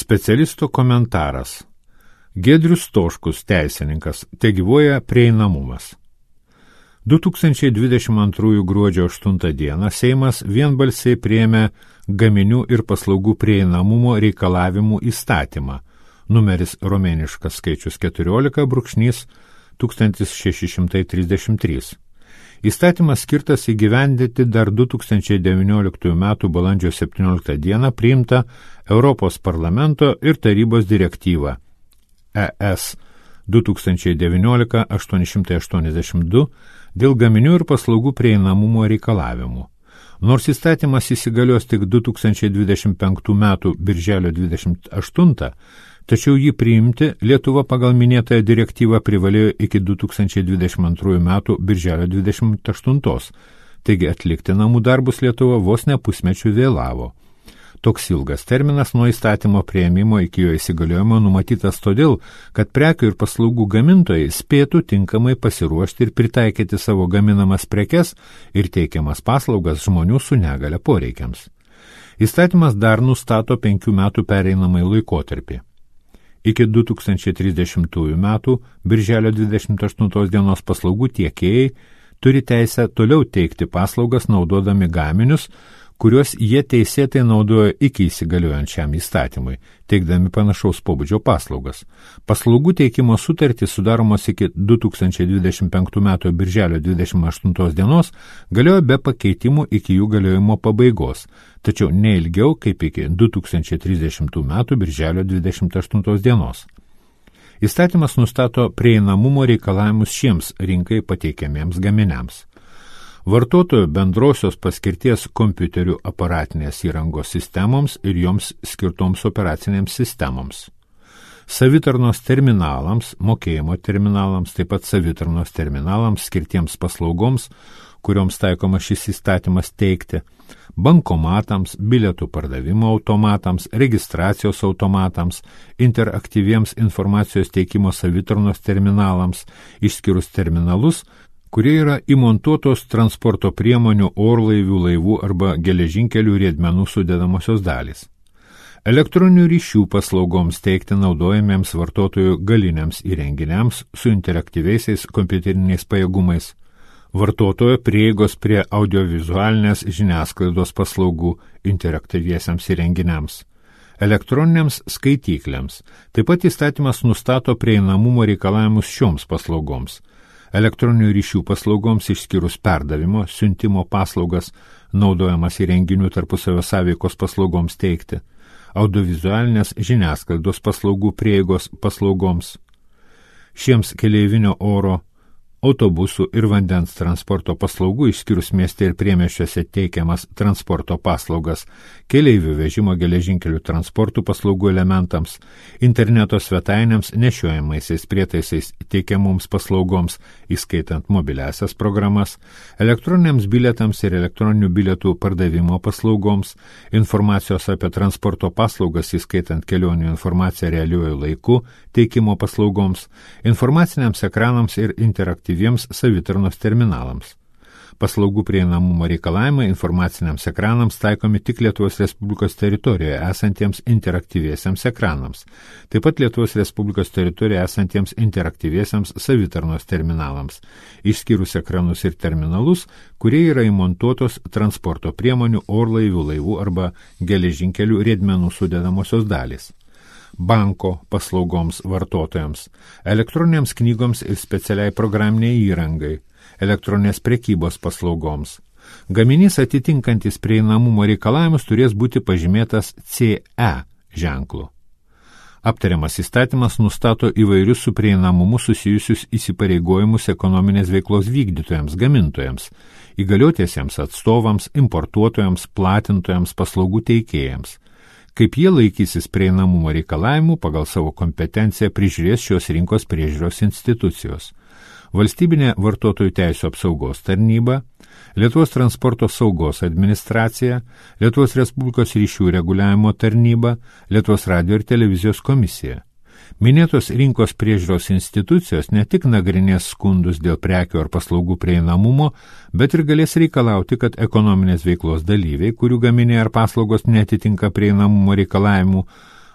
Specialisto komentaras. Giedrius Stoškus, teisininkas, tegyvuoja prieinamumas. 2022 gruodžio 8 dieną Seimas vienbalsiai priėmė gaminių ir paslaugų prieinamumo reikalavimų įstatymą, numeris romėniškas skaičius 14/1633. Įstatymas skirtas įgyvendinti dar 2019 m. balandžio 17 dieną priimtą Europos parlamento ir tarybos direktyvą ES 2019/882 dėl gaminių ir paslaugų prieinamumo reikalavimų. Nors įstatymas įsigalios tik 2025 m. birželio 28, tačiau jį priimti Lietuva pagal minėtąją direktyvą privalėjo iki 2022 m. birželio 28, taigi atlikti namų darbus Lietuva vos ne pusmečių vėlavo. Toks ilgas terminas nuo įstatymo priėmimo iki jo įsigaliojimo numatytas todėl, kad prekių ir paslaugų gamintojai spėtų tinkamai pasiruošti ir pritaikyti savo gaminamas prekes ir teikiamas paslaugas žmonių su negale poreikiams. Įstatymas dar nustato 5 metų pereinamąjį laikotarpį. Iki 2030 metų birželio 28 dienos paslaugų tiekėjai turi teisę toliau teikti paslaugas naudodami gaminius, kuriuos jie teisėtai naudojo iki įsigaliojant šiam įstatymui, teikdami panašaus pobūdžio paslaugas. Paslaugų teikimo sutartys sudaromos iki 2025 m. birželio 28 dienos galiojo be pakeitimų iki jų galiojimo pabaigos, tačiau ne ilgiau kaip iki 2030 m. birželio 28 dienos. Įstatymas nustato prieinamumo reikalavimus šiems rinkai pateikiamiems gaminiams. Vartotojo bendrosios paskirties kompiuterių aparatinės įrangos sistemoms ir joms skirtoms operacinėms sistemoms. Savitarnos terminalams, mokėjimo terminalams, taip pat savitarnos terminalams skirtiems paslaugoms, kurioms taikoma šis įstatymas teikti, bankomatams, bilietų pardavimo automatams, registracijos automatams, interaktyviems informacijos teikimo savitarnos terminalams, išskyrus terminalus, kurie yra įmontuotos transporto priemonių, orlaivių, laivų arba geležinkelių riedmenų sudedamosios dalys. Elektroninių ryšių paslaugoms teikti naudojamiems vartotojų galiniams įrenginiams su interaktyviaisiais kompiuteriniais pajėgumais, vartotojo prieigos prie audiovizualinės žiniasklaidos paslaugų interaktyviesiams įrenginiams, elektroniniams skaityklėms. Taip pat įstatymas nustato prieinamumo reikalavimus šioms paslaugoms. Elektroninių ryšių paslaugoms išskyrus perdavimo, siuntimo paslaugas, naudojamas įrenginių tarpusavio sąveikos paslaugoms teikti, audiovizualinės žiniasklaidos paslaugų prieigos paslaugoms. Šiems keleivinio oro, autobusų ir vandens transporto paslaugų išskyrus mieste ir priemiesčiuose teikiamas transporto paslaugas, keleivių vežimo geležinkelių transportų paslaugų elementams, interneto svetainėms nešiojamaisiais prietaisais teikiamoms paslaugoms, įskaitant mobiliasias programas, elektroniniams bilietams ir elektroninių bilietų pardavimo paslaugoms, informacijos apie transporto paslaugas, įskaitant kelionių informaciją realiuoju laiku, teikimo paslaugoms, informaciniams ekranams ir interaktyviems savitarnos terminalams. Paslaugų prieinamumo reikalavimai informaciniams ekranams taikomi tik Lietuvos Respublikos teritorijoje esantiems interaktyviesiems ekranams, taip pat Lietuvos Respublikos teritorijoje esantiems interaktyviesiems savitarnos terminalams, išskyrus ekranus ir terminalus, kurie yra įmontuotos transporto priemonių, orlaivių, laivų arba geležinkelių riedmenų sudedamosios dalys. Banko paslaugoms vartotojams, elektroninėms knygoms ir specialiai programiniai įrangai, elektroninės prekybos paslaugoms. Gaminys atitinkantis prieinamumo reikalavimus turės būti pažymėtas CE ženklu. Aptariamas įstatymas nustato įvairius su prieinamumu susijusius įsipareigojimus ekonominės veiklos vykdytojams, gamintojams, įgaliotiesiems atstovams, importuotojams, platintojams, paslaugų teikėjams. Kaip jie laikysis prieinamumo reikalavimų, pagal savo kompetenciją prižiūrės šios rinkos priežiūros institucijos. Valstybinė vartotojų teisių apsaugos tarnyba, Lietuvos transporto saugos administracija, Lietuvos Respublikos ryšių reguliavimo tarnyba, Lietuvos radijo ir televizijos komisija. Minėtos rinkos priežiūros institucijos ne tik nagrinės skundus dėl prekių ar paslaugų prieinamumo, bet ir galės reikalauti, kad ekonominės veiklos dalyviai, kurių gaminiai ar paslaugos netitinka prieinamumo reikalavimų,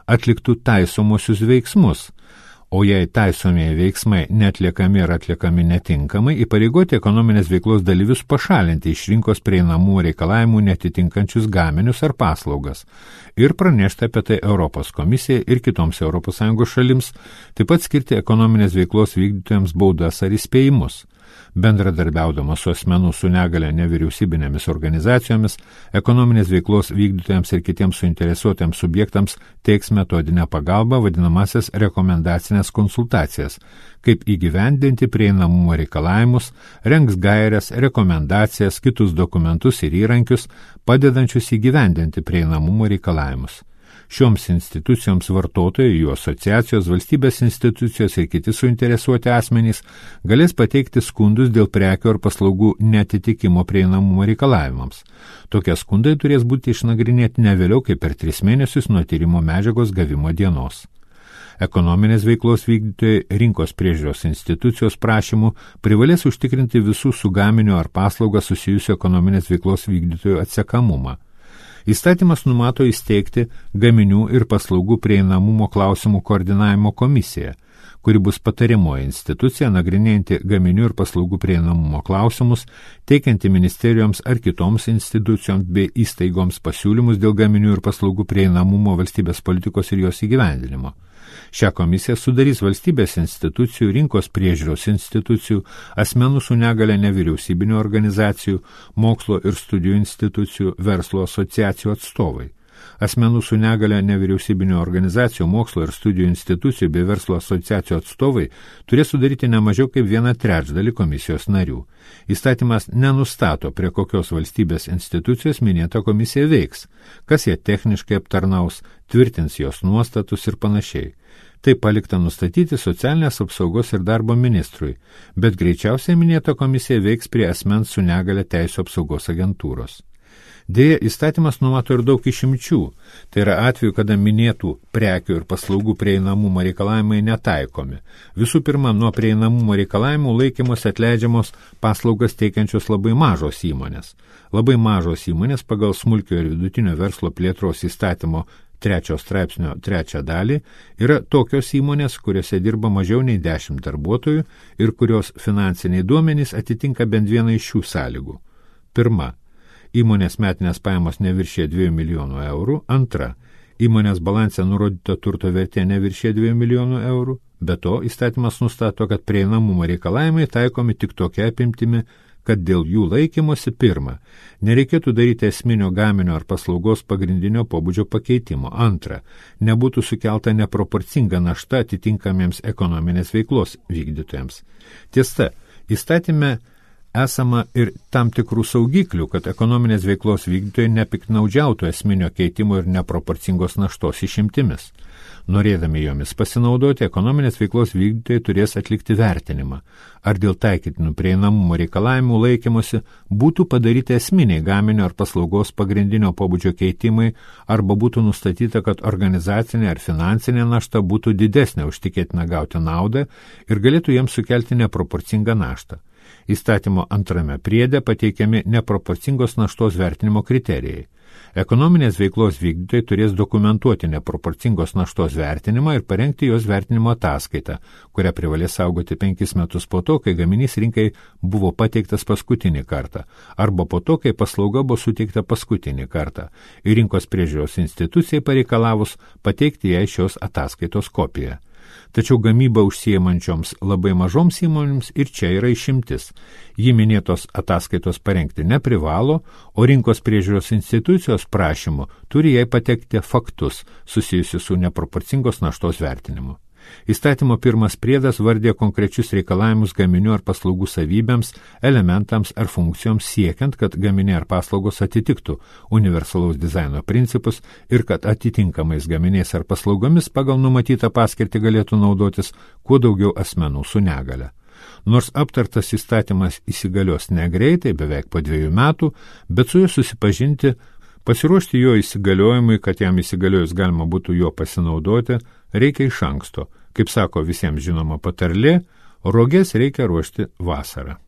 atliktų taisomosius veiksmus, o jei taisomieji veiksmai neatliekami ar atliekami netinkamai, įpareigoti ekonominės veiklos dalyvius pašalinti iš rinkos prieinamų reikalavimų netitinkančius gaminius ar paslaugas ir pranešti apie tai Europos komisijai ir kitoms ES šalims, taip pat skirti ekonominės veiklos vykdytojams baudas ar įspėjimus. Bendradarbiaudamas su asmenų su negale nevyriausybinėmis organizacijomis, ekonominės veiklos vykdytojams ir kitiems suinteresuotiems subjektams teiks metodinę pagalbą, vadinamasias rekomendacinės konsultacijas, kaip įgyvendinti prieinamumo reikalavimus, rengs gairias, rekomendacijas, kitus dokumentus ir įrankius, padedančius įgyvendinti prieinamumo reikalavimus. Šioms institucijoms vartotojai, jų asociacijos, valstybės institucijos ir kiti suinteresuoti asmenys galės pateikti skundus dėl prekių ar paslaugų neatitikimo prieinamumo reikalavimams. Tokie skundai turės būti išnagrinėti ne vėliau kaip per 3 mėnesius nuo tyrimo medžiagos gavimo dienos. Ekonominės veiklos vykdytojai rinkos priežiūros institucijos prašymų privalės užtikrinti visų su gaminiu ar paslauga susijusių ekonominės veiklos vykdytojų atsekamumą. Įstatymas numato įsteigti gaminių ir paslaugų prieinamumo klausimų koordinavimo komisiją, kuri bus patariamoji institucija nagrinėjanti gaminių ir paslaugų prieinamumo klausimus, teikianti ministerijoms ar kitoms institucijoms bei įstaigoms pasiūlymus dėl gaminių ir paslaugų prieinamumo valstybės politikos ir jos įgyvendinimo. Šią komisiją sudarys valstybės institucijų, rinkos priežiūros institucijų, asmenų su negale nevyriausybinių organizacijų, mokslo ir studijų institucijų, verslo asociacijų atstovai. Asmenų su negale nevyriausybinių organizacijų, mokslo ir studijų institucijų bei verslo asociacijų atstovai turės sudaryti ne mažiau kaip 1/3 komisijos narių. Įstatymas nenustato, prie kokios valstybės institucijos minėta komisija veiks, kas ją techniškai aptarnaus, tvirtins jos nuostatus ir panašiai. Tai palikta nustatyti socialinės apsaugos ir darbo ministrui, bet greičiausiai minėta komisija veiks prie asmens su negale teisių apsaugos agentūros. Deja, įstatymas numato ir daug išimčių, tai yra atveju, kada minėtų prekių ir paslaugų prieinamumo reikalavimai netaikomi. Visų pirma, nuo prieinamumo reikalavimų laikymus atleidžiamos paslaugas teikiančios labai mažos įmonės. Labai mažos įmonės pagal smulkio ir vidutinio verslo plėtros įstatymo 3 straipsnio 3 dalį yra tokios įmonės, kuriuose dirba mažiau nei 10 darbuotojų ir kurios finansiniai duomenys atitinka bent vieną iš šių sąlygų. Pirma, įmonės metinės pajamos neviršė 2 milijonų eurų. Antra, įmonės balanse nurodyta turto vertė neviršė 2 milijonų eurų. Be to, įstatymas nustato, kad prieinamumo reikalavimai taikomi tik tokia apimtimi, kad dėl jų laikymosi pirma, nereikėtų daryti esminio gaminio ar paslaugos pagrindinio pobūdžio pakeitimo. Antra, nebūtų sukelta neproporcinga našta atitinkamiems ekonominės veiklos vykdytojams. Tiesa, įstatyme esama ir tam tikrų saugiklių, kad ekonominės veiklos vykdytojai nepiknaudžiautų esminio keitimo ir neproporcingos naštos išimtimis. Norėdami jomis pasinaudoti, ekonominės veiklos vykdytojai turės atlikti vertinimą, ar dėl taikytinų prieinamumo reikalavimų laikymosi būtų padaryti esminiai gaminio ar paslaugos pagrindinio pobūdžio keitimai, arba būtų nustatyta, kad organizacinė ar finansinė našta būtų didesnė už tikėtiną gauti naudą ir galėtų jiems sukelti neproporcingą naštą. Įstatymo 2 priede pateikiami neproporcingos naštos vertinimo kriterijai. Ekonominės veiklos vykdytojai turės dokumentuoti neproporcingos naštos vertinimą ir parengti jos vertinimo ataskaitą, kurią privalės saugoti 5 metus po to, kai gaminys rinkai buvo pateiktas paskutinį kartą, arba po to, kai paslauga buvo suteikta paskutinį kartą, ir rinkos priežiūros institucijai pareikalavus pateikti jai šios ataskaitos kopiją. Tačiau gamyba užsiimančioms labai mažoms įmonėms ir čia yra išimtis. Ji minėtos ataskaitos parengti neprivalo, o rinkos priežiūros institucijos prašymu turi jai patekti faktus susijusius su neproporcingos naštos vertinimu. Įstatymo 1 priedas vardė konkrečius reikalavimus gaminių ar paslaugų savybėms, elementams ar funkcijoms siekiant, kad gaminiai ar paslaugos atitiktų universalaus dizaino principus ir kad atitinkamais gaminiais ar paslaugomis pagal numatytą paskirtį galėtų naudotis kuo daugiau asmenų su negale. Nors aptartas įstatymas įsigalios negreitai, beveik po 2 metų, bet su juo susipažinti, pasiruošti jo įsigaliojimui, kad jam įsigaliojus galima būtų juo pasinaudoti, reikia iš anksto. Kaip sako visiems žinoma patarlė, roges reikia ruošti vasarą.